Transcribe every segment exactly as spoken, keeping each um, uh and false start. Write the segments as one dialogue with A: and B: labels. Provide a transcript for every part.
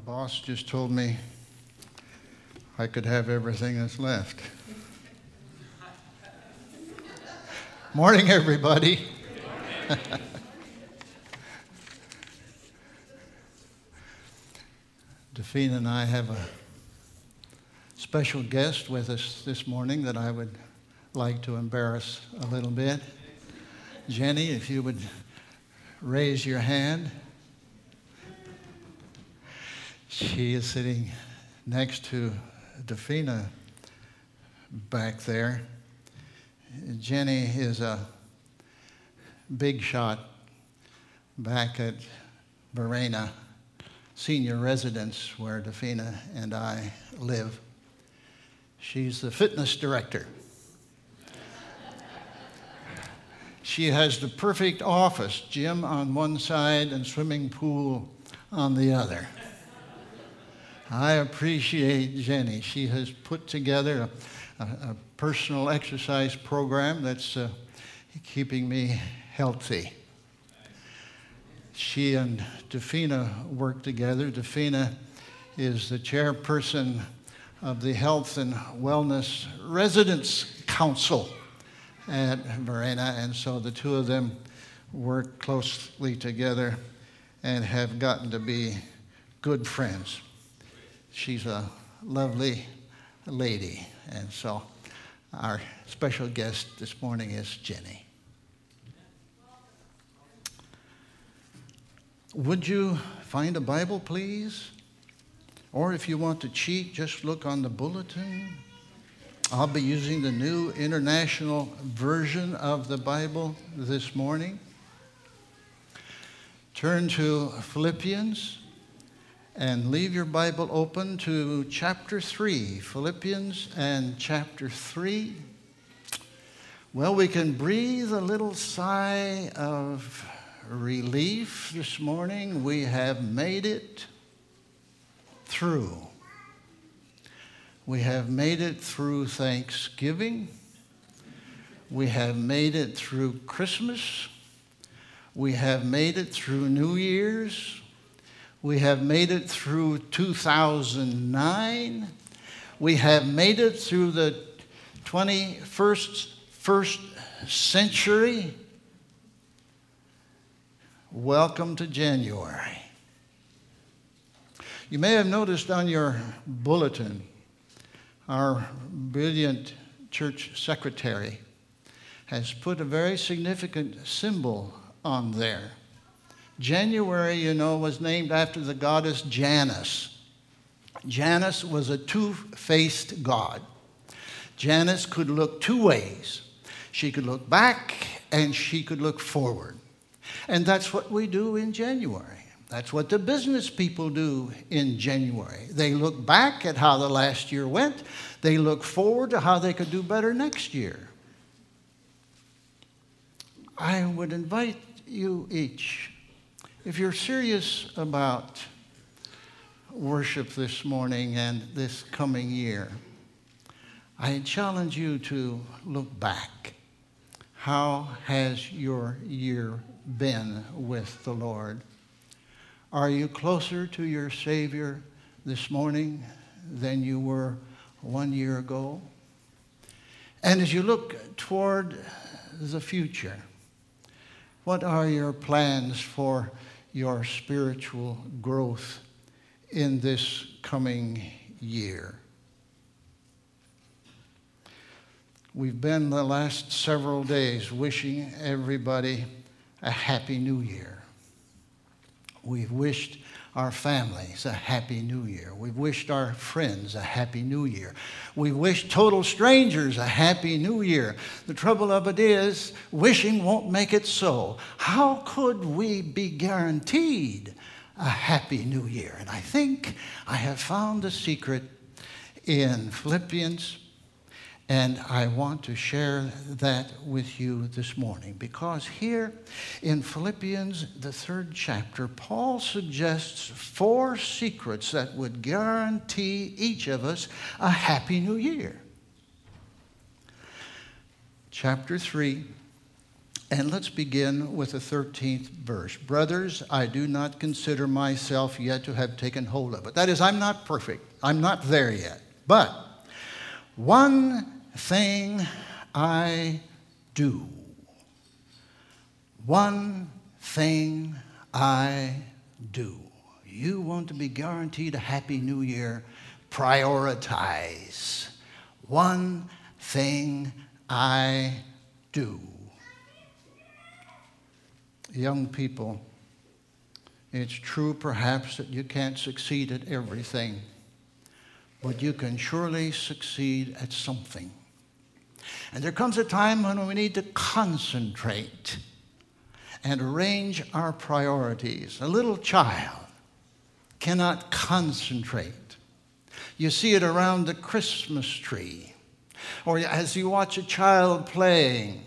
A: boss just told me I could have everything that's left. Morning, everybody. Defina and I have a special guest with us this morning that I would like to embarrass a little bit. Jenny, if you would raise your hand. She is sitting next to Defina back there. Jenny is a big shot back at Verena Senior Residence, where Defina and I live. She's the fitness director. She has the perfect office, gym on one side and swimming pool on the other. I appreciate Jenny. She has put together a, a, a personal exercise program that's uh, keeping me healthy. She and Defina work together. Defina is the chairperson of the Health and Wellness Residence Council at Verena, and so the two of them work closely together and have gotten to be good friends. She's a lovely lady, and so our special guest this morning is Jenny. Would you find a Bible, please? Or if you want to cheat, just look on the bulletin. I'll be using the New International Version of the Bible this morning. Turn to Philippians and leave your Bible open to chapter three. Philippians and chapter three. Well, we can breathe a little sigh of relief this morning. We have made it through. We have made it through Thanksgiving. We have made it through Christmas. We have made it through New Year's. We have made it through two thousand nine. We have made it through the twenty-first first century. Welcome to January. You may have noticed on your bulletin, our brilliant church secretary has put a very significant symbol on there. January, you know, was named after the goddess Janus. Janus was a two-faced god. Janus could look two ways. She could look back and she could look forward. And that's what we do in January. That's what the business people do in January. They look back at how the last year went. They look forward to how they could do better next year. I would invite you each, if you're serious about worship this morning and this coming year, I challenge you to look back. How has your year been with the Lord? Are you closer to your Savior this morning than you were one year ago? And as you look toward the future, what are your plans for your spiritual growth in this coming year? We've been the last several days wishing everybody a happy new year. We've wished our families a happy new year. We've wished our friends a happy new year. We've wished total strangers a happy new year. The trouble of it is, wishing won't make it so. How could we be guaranteed a happy new year? And I think I have found the secret in Philippians, and I want to share that with you this morning, because here in Philippians, the third chapter, Paul suggests four secrets that would guarantee each of us a happy new year. Chapter three And let's begin with the thirteenth verse. Brothers, I do not consider myself yet to have taken hold of it. That is, I'm not perfect. I'm not there yet. But one thing I do. One thing I do. You want to be guaranteed a happy new year? Prioritize. One thing I do. Young people, it's true perhaps that you can't succeed at everything, but you can surely succeed at something. And there comes a time when we need to concentrate and arrange our priorities. A little child cannot concentrate. You see it around the Christmas tree, or as you watch a child playing,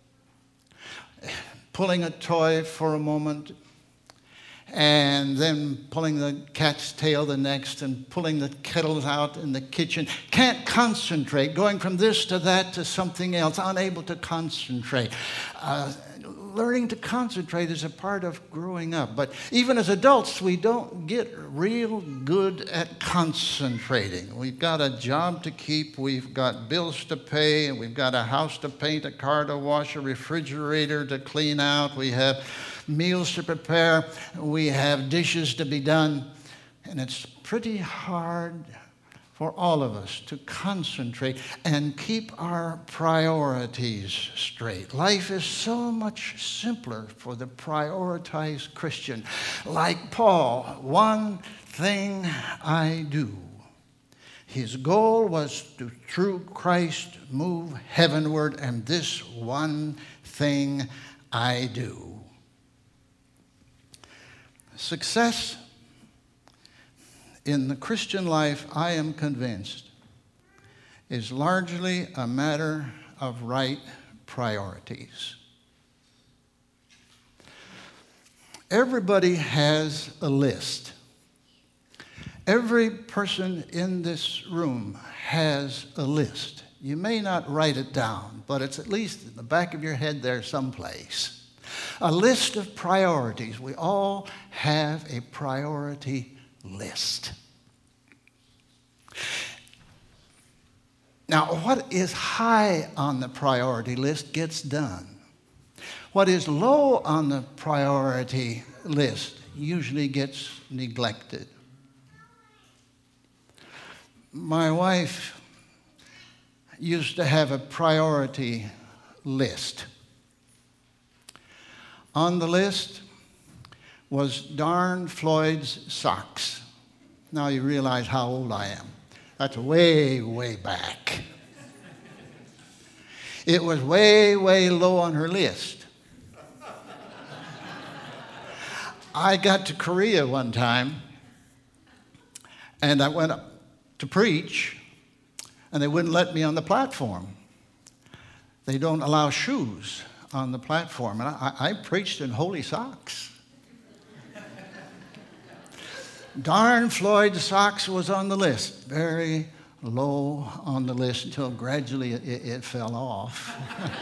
A: pulling a toy for a moment, and then pulling the cat's tail the next, and pulling the kettles out in the kitchen. Can't concentrate, going from this to that to something else, unable to concentrate. Uh, learning to concentrate is a part of growing up. But even as adults, we don't get real good at concentrating. We've got a job to keep, we've got bills to pay, and we've got a house to paint, a car to wash, a refrigerator to clean out. We have meals to prepare. We have dishes to be done. And it's pretty hard for all of us to concentrate and keep our priorities straight. Life is so much simpler for the prioritized Christian. Like Paul, one thing I do. His goal was to, through Christ, move heavenward, and this one thing I do. Success in the Christian life, I am convinced, is largely a matter of right priorities. Everybody has a list. Every person in this room has a list. You may not write it down, but it's at least in the back of your head there someplace. A list of priorities. We all have a priority list. Now, what is high on the priority list gets done. What is low on the priority list usually gets neglected. My wife used to have a priority list. On the list was Darn Floyd's socks. Now you realize how old I am. That's way, way back. It was way, way low on her list. I got to Korea one time, and I went up to preach, and they wouldn't let me on the platform. They don't allow shoes on the platform, and I, I preached in holy socks. Darn Floyd's socks was on the list, very low on the list until gradually it, it, it fell off.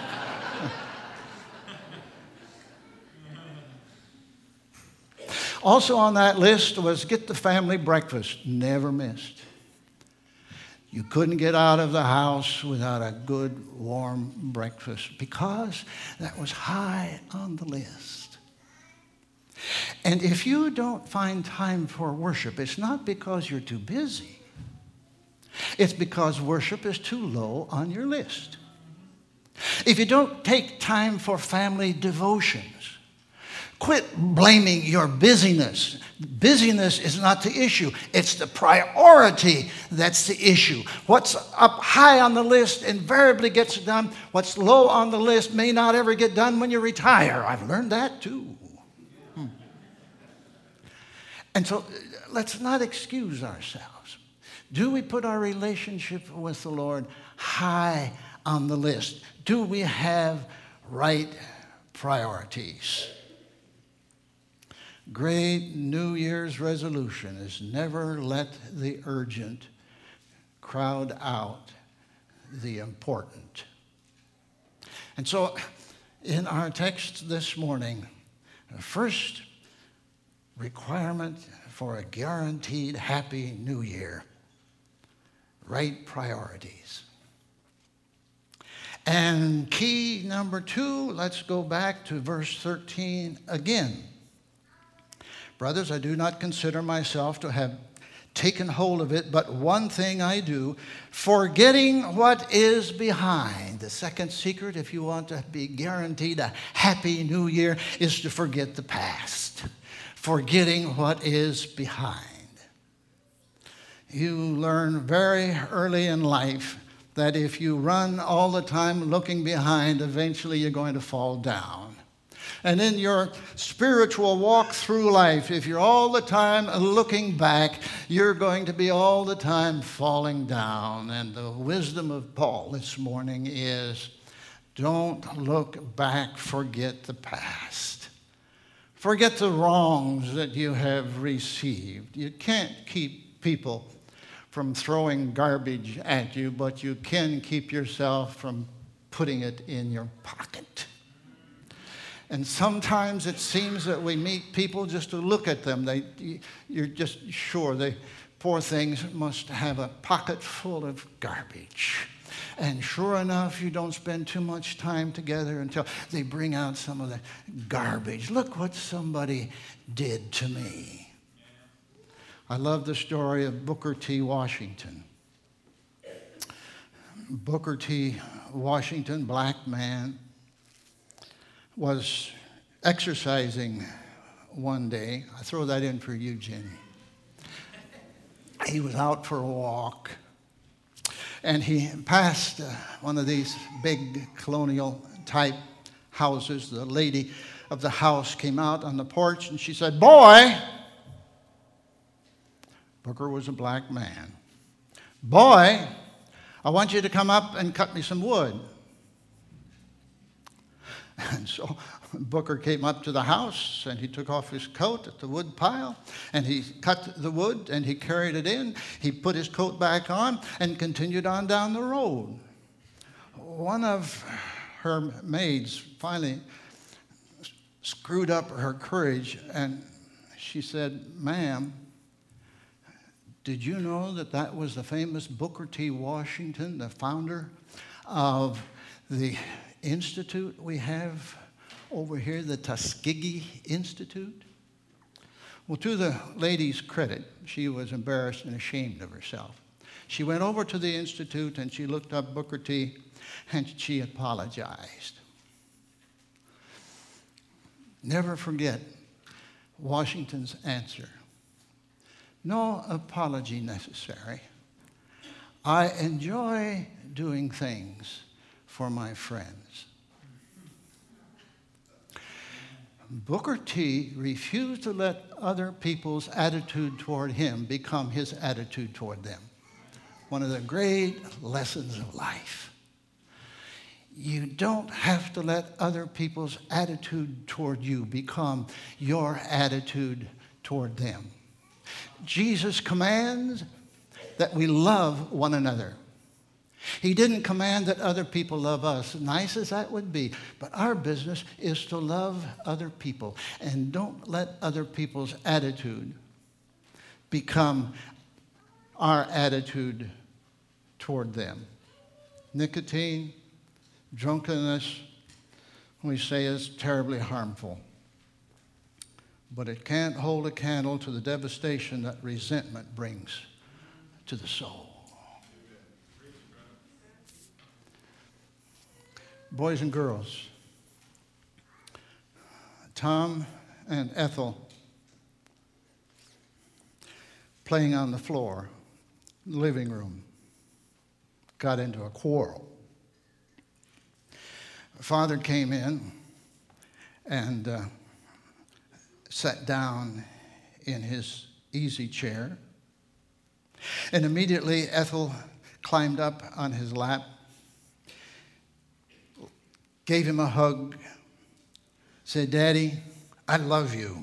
A: Also on that list was get the family breakfast, never missed. You couldn't get out of the house without a good warm breakfast because that was high on the list. And if you don't find time for worship, it's not because you're too busy. It's because worship is too low on your list. If you don't take time for family devotions, quit blaming your busyness. Busyness is not the issue. It's the priority that's the issue. What's up high on the list invariably gets done. What's low on the list may not ever get done when you retire. I've learned that too. Hmm. And so let's not excuse ourselves. Do we put our relationship with the Lord high on the list? Do we have right priorities? Great New Year's resolution is never let the urgent crowd out the important. And so in our text this morning, the first requirement for a guaranteed happy new year: right priorities. And key number two, let's go back to verse thirteen again. Brothers, I do not consider myself to have taken hold of it, but one thing I do, forgetting what is behind. The second secret, if you want to be guaranteed a happy new year, is to forget the past. Forgetting what is behind. You learn very early in life that if you run all the time looking behind, eventually you're going to fall down. And in your spiritual walk through life, if you're all the time looking back, you're going to be all the time falling down. And the wisdom of Paul this morning is, don't look back, forget the past. Forget the wrongs that you have received. You can't keep people from throwing garbage at you, but you can keep yourself from putting it in your pocket. And sometimes it seems that we meet people just to look at them. They, you're just sure they, poor things, must have a pocket full of garbage. And sure enough, you don't spend too much time together until they bring out some of the garbage. Look what somebody did to me. I love the story of Booker T. Washington. Booker T. Washington, black man, was exercising one day. I throw that in for you, Jenny. He was out for a walk, and he passed uh, one of these big colonial-type houses. The lady of the house came out on the porch, and she said, "Boy," Booker was a black man, "boy, I want you to come up and cut me some wood." And so Booker came up to the house, and he took off his coat at the wood pile, and he cut the wood, and he carried it in. He put his coat back on and continued on down the road. One of her maids finally screwed up her courage, and she said, "Ma'am, did you know that that was the famous Booker T. Washington, the founder of the institute we have over here, the Tuskegee Institute?" Well, to the lady's credit, she was embarrassed and ashamed of herself. She went over to the institute and she looked up Booker T. and she apologized. Never forget Washington's answer. "No apology necessary. I enjoy doing things for my friends." Booker T. refused to let other people's attitude toward him become his attitude toward them. One of the great lessons of life. You don't have to let other people's attitude toward you become your attitude toward them. Jesus commands that we love one another. He didn't command that other people love us, nice as that would be. But our business is to love other people. And don't let other people's attitude become our attitude toward them. Nicotine, drunkenness, we say is terribly harmful. But it can't hold a candle to the devastation that resentment brings to the soul. Boys and girls, Tom and Ethel playing on the floor, in the living room, got into a quarrel. Father came in and uh, sat down in his easy chair, and immediately Ethel climbed up on his lap, gave him a hug, said, "Daddy, I love you."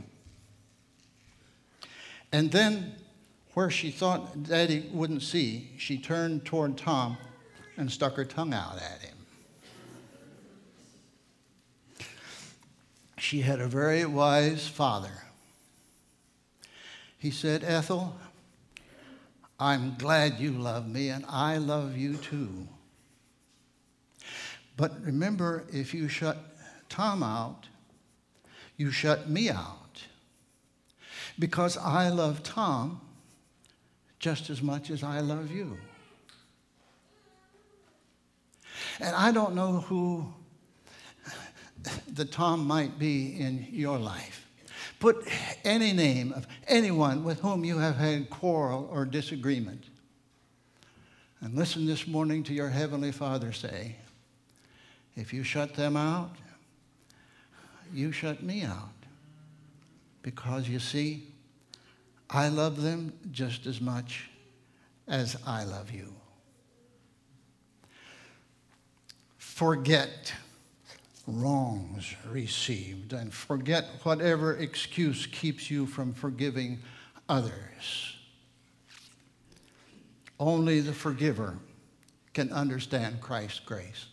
A: And then, where she thought Daddy wouldn't see, she turned toward Tom and stuck her tongue out at him. She had a very wise father. He said, Ethel, I'm glad you love me, and I love you too. But remember, if you shut Tom out, you shut me out. Because I love Tom just as much as I love you. And I don't know who the Tom might be in your life. Put any name of anyone with whom you have had quarrel or disagreement. And listen this morning to your Heavenly Father say, if you shut them out, you shut me out. Because you see, I love them just as much as I love you. Forget wrongs received and forget whatever excuse keeps you from forgiving others. Only the forgiver can understand Christ's grace.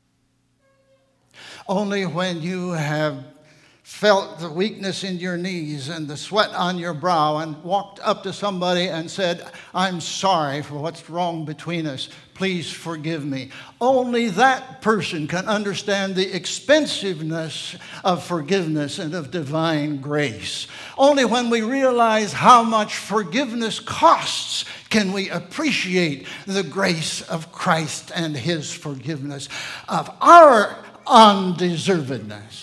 A: Only when you have felt the weakness in your knees and the sweat on your brow and walked up to somebody and said, I'm sorry for what's wrong between us. Please forgive me. Only that person can understand the expensiveness of forgiveness and of divine grace. Only when we realize how much forgiveness costs can we appreciate the grace of Christ and his forgiveness of our undeservedness.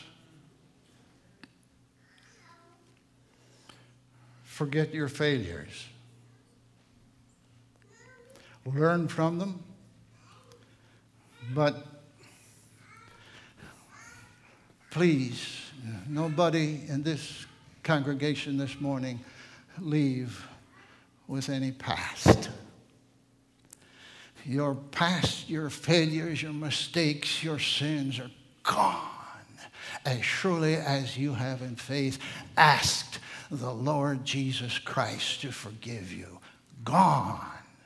A: Forget your failures. Learn from them. But please, nobody in this congregation this morning leave with any past. Your past, your failures, your mistakes, your sins are gone as surely as you have in faith asked the Lord Jesus Christ to forgive you. Gone.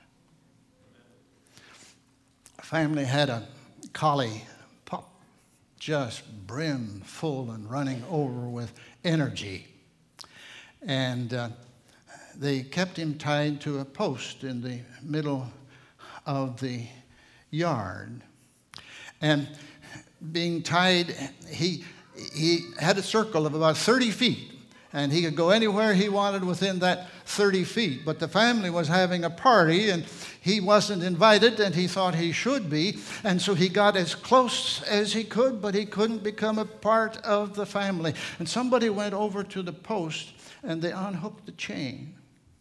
A: A family had a collie pup, just brim full and running over with energy. And uh, they kept him tied to a post in the middle of the yard. And being tied, he, he had a circle of about thirty feet. And he could go anywhere he wanted within that thirty feet. But the family was having a party, and he wasn't invited, and he thought he should be. And so he got as close as he could, but he couldn't become a part of the family. And somebody went over to the post, and they unhooked the chain.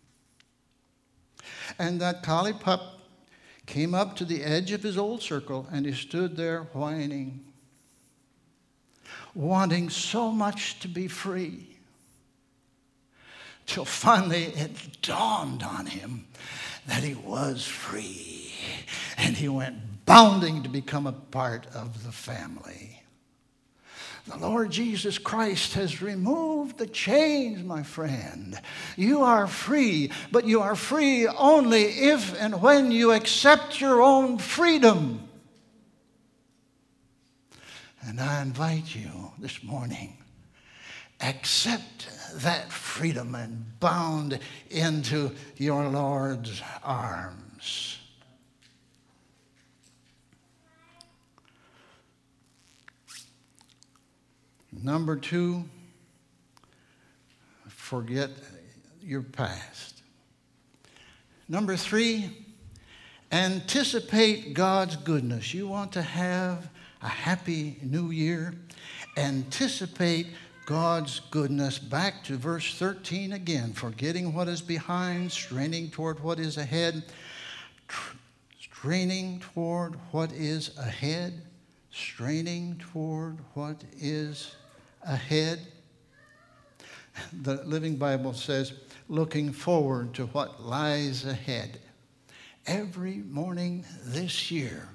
A: And that collie pup came up to the edge of his old circle, and he stood there whining, wanting so much to be free. Till finally it dawned on him that he was free. And he went bounding to become a part of the family. The Lord Jesus Christ has removed the chains, my friend. You are free, but you are free only if and when you accept your own freedom. And I invite you this morning, accept that freedom and bound into your Lord's arms. Number two, forget your past. Number three, anticipate God's goodness. You want to have a happy new year? Anticipate God's goodness. Back to verse thirteen again. Forgetting what is behind, straining toward what is ahead. Tr- straining toward what is ahead. Straining toward what is ahead. The Living Bible says, looking forward to what lies ahead. Every morning this year,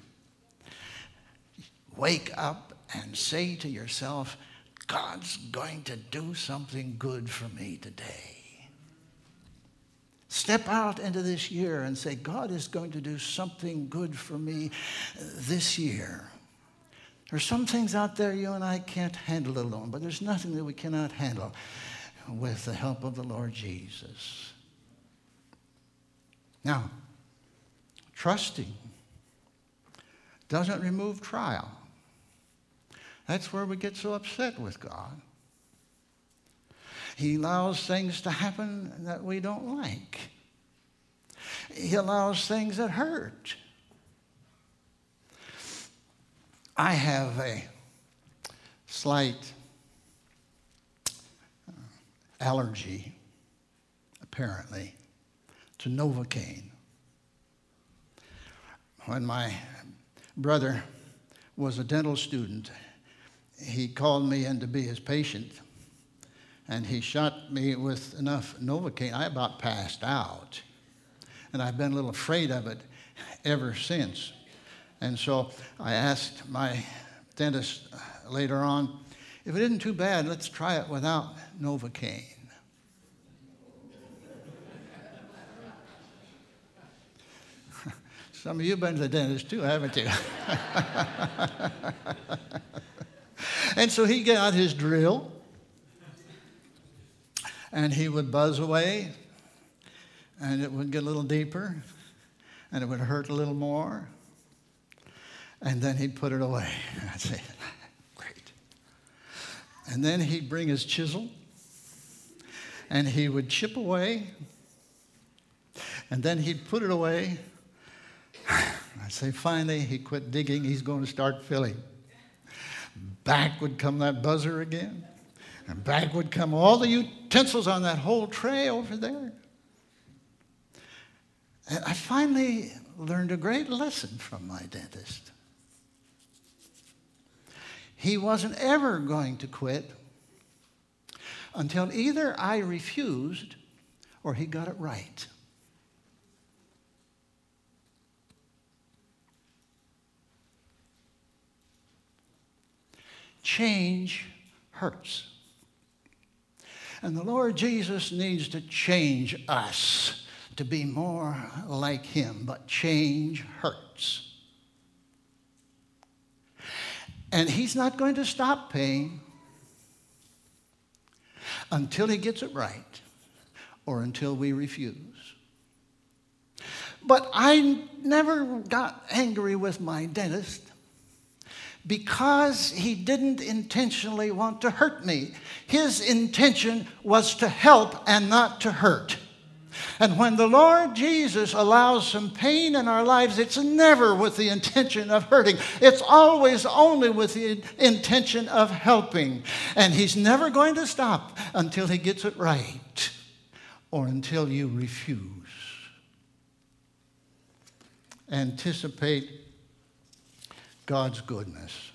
A: wake up and say to yourself, God's going to do something good for me today. Step out into this year and say, God is going to do something good for me this year. There's some things out there you and I can't handle alone, but there's nothing that we cannot handle with the help of the Lord Jesus. Now, trusting doesn't remove trial. That's where we get so upset with God. He allows things to happen that we don't like. He allows things that hurt. I have a slight allergy, apparently, to Novocaine. When my brother was a dental student, he called me in to be his patient, and he shot me with enough Novocaine. I about passed out, and I've been a little afraid of it ever since. And so I asked my dentist later on, if it isn't too bad, let's try it without Novocaine. Some of you have been to the dentist too, haven't you? And so he got his drill, and he would buzz away, and it would get a little deeper, and it would hurt a little more. And then he'd put it away. I'd say, great. And then he'd bring his chisel, and he would chip away, and then he'd put it away. I'd say, finally, he quit digging. He's going to start filling. Back would come that buzzer again, and back would come all the utensils on that whole tray over there. And I finally learned a great lesson from my dentist. He wasn't ever going to quit until either I refused or he got it right. Change hurts. And the Lord Jesus needs to change us to be more like him, but change hurts. And he's not going to stop paying until he gets it right or until we refuse. But I never got angry with my dentist because he didn't intentionally want to hurt me. His intention was to help and not to hurt. And when the Lord Jesus allows some pain in our lives, it's never with the intention of hurting. It's always only with the intention of helping. And he's never going to stop until he gets it right or until you refuse. Anticipate God's goodness.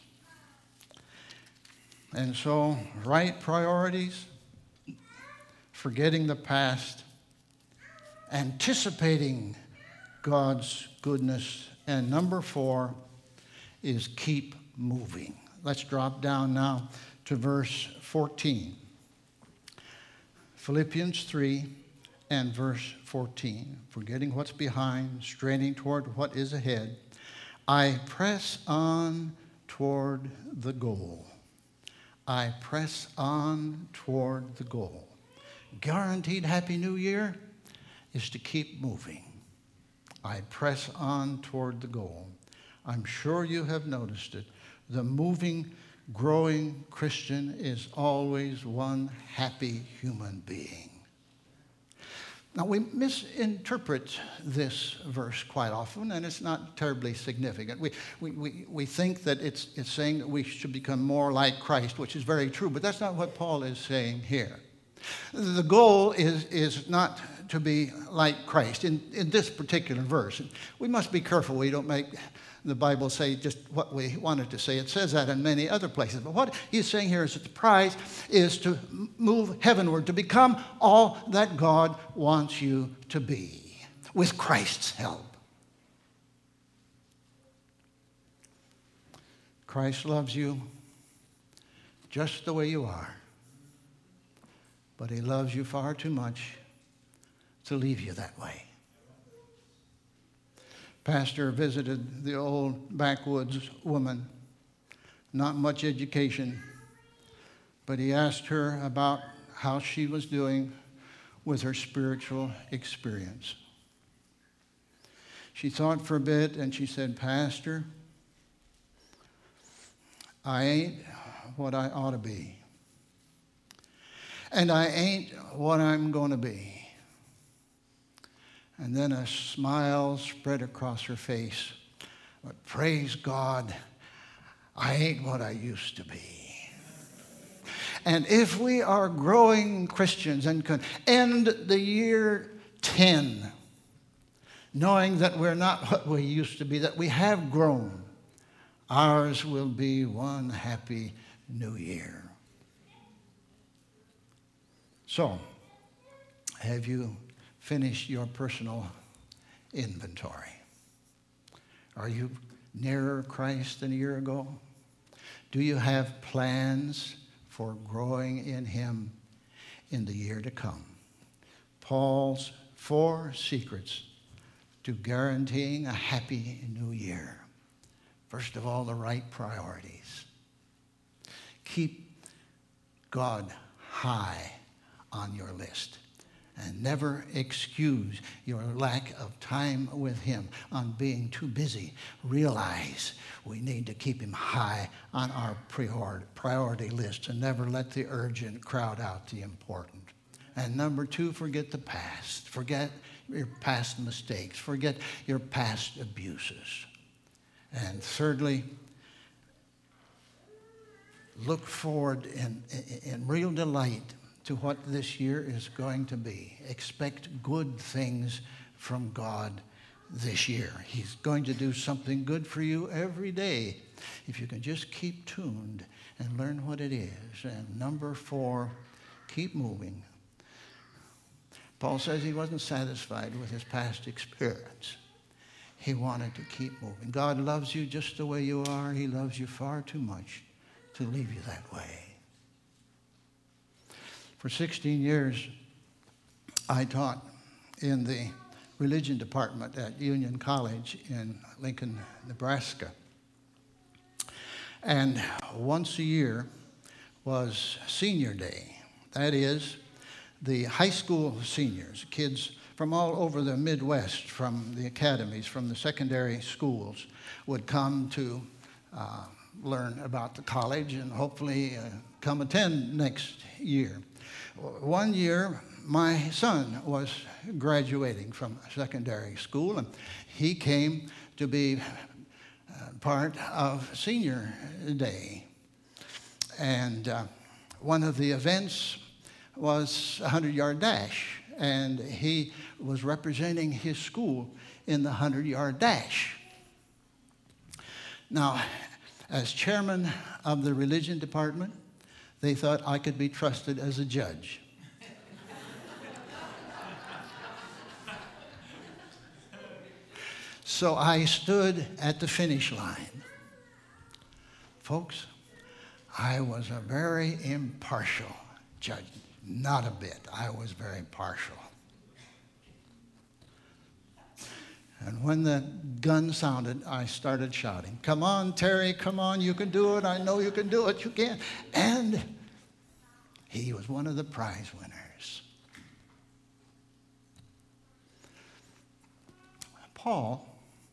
A: And so, right priorities, forgetting the past, anticipating God's goodness, and number four is keep moving. Let's drop down now to verse fourteen. Philippians three and verse fourteen. Forgetting what's behind, straining toward what is ahead, I press on toward the goal. I press on toward the goal. Guaranteed Happy New Year is to keep moving. I press on toward the goal. I'm sure you have noticed it. The moving, growing Christian is always one happy human being. Now, we misinterpret this verse quite often, and it's not terribly significant. We, we, we, we think that it's, it's saying that we should become more like Christ, which is very true, but that's not what Paul is saying here. The goal is, is not to be like Christ in, in this particular verse. We must be careful we don't make the Bible say just what we want it to say. It says that in many other places. But what he's saying here is that the prize is to move heavenward, to become all that God wants you to be with Christ's help. Christ loves you just the way you are. But he loves you far too much to leave you that way. Pastor visited the old backwoods woman not much education, but he asked her about how she was doing with her spiritual experience. She thought for a bit and she said, Pastor, I ain't what I ought to be. And I ain't what I'm going to be. And then a smile spread across her face. But praise God, I ain't what I used to be. And if we are growing Christians and can end the year ten, knowing that we're not what we used to be, that we have grown, ours will be one happy new year. So, have you finished your personal inventory? Are you nearer Christ than a year ago? Do you have plans for growing in Him in the year to come? Paul's four secrets to guaranteeing a happy new year. First of all, the right priorities. Keep God high on your list. And never excuse your lack of time with Him on being too busy. Realize we need to keep Him high on our priority list and never let the urgent crowd out the important. And number two, forget the past. Forget your past mistakes. Forget your past abuses. And thirdly, look forward in, in, in real delight to what this year is going to be. Expect good things from God this year. He's going to do something good for you every day if you can just keep tuned and learn what it is. And number four, keep moving. Paul says he wasn't satisfied with his past experience. He wanted to keep moving. God loves you just the way you are. He loves you far too much to leave you that way. For sixteen years, I taught in the religion department at Union College in Lincoln, Nebraska. And once a year was senior day. That is, the high school seniors, kids from all over the Midwest, from the academies, from the secondary schools, would come to uh, learn about the college and hopefully uh, come attend next year. One year, my son was graduating from secondary school, and he came to be part of senior day. And uh, one of the events was a hundred-yard dash, and he was representing his school in the hundred-yard dash. Now, as chairman of the religion department, they thought I could be trusted as a judge. So I stood at the finish line. Folks, I was a very impartial judge. Not a bit. I was very partial. And when the gun sounded, I started shouting, "Come on, Terry, come on, you can do it. I know you can do it, you can." And he was one of the prize winners. Paul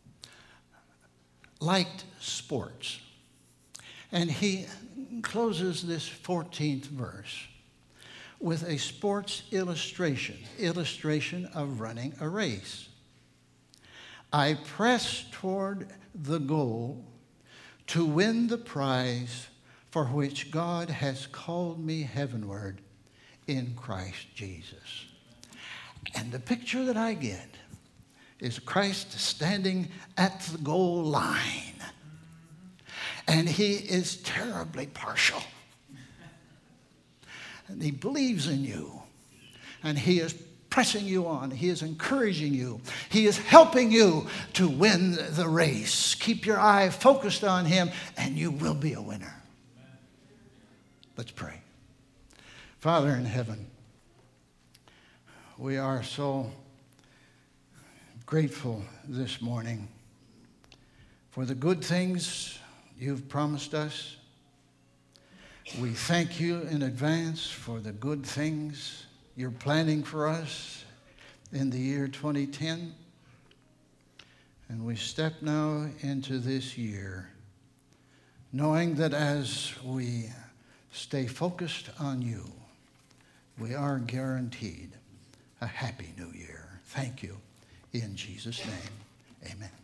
A: liked sports. And he closes this fourteenth verse with a sports illustration, illustration of running a race. I press toward the goal to win the prize for which God has called me heavenward in Christ Jesus. And the picture that I get is Christ standing at the goal line. And he is terribly partial. And he believes in you. And he is pressing you on. He is encouraging you. He is helping you to win the race. Keep your eye focused on him, and you will be a winner. Let's pray. Father in heaven, we are so grateful this morning for the good things you've promised us, We thank you in advance for the good things you're planning for us in the year twenty ten. And we step now into this year, knowing that as we stay focused on you, we are guaranteed a happy new year. Thank you. In Jesus' name, amen.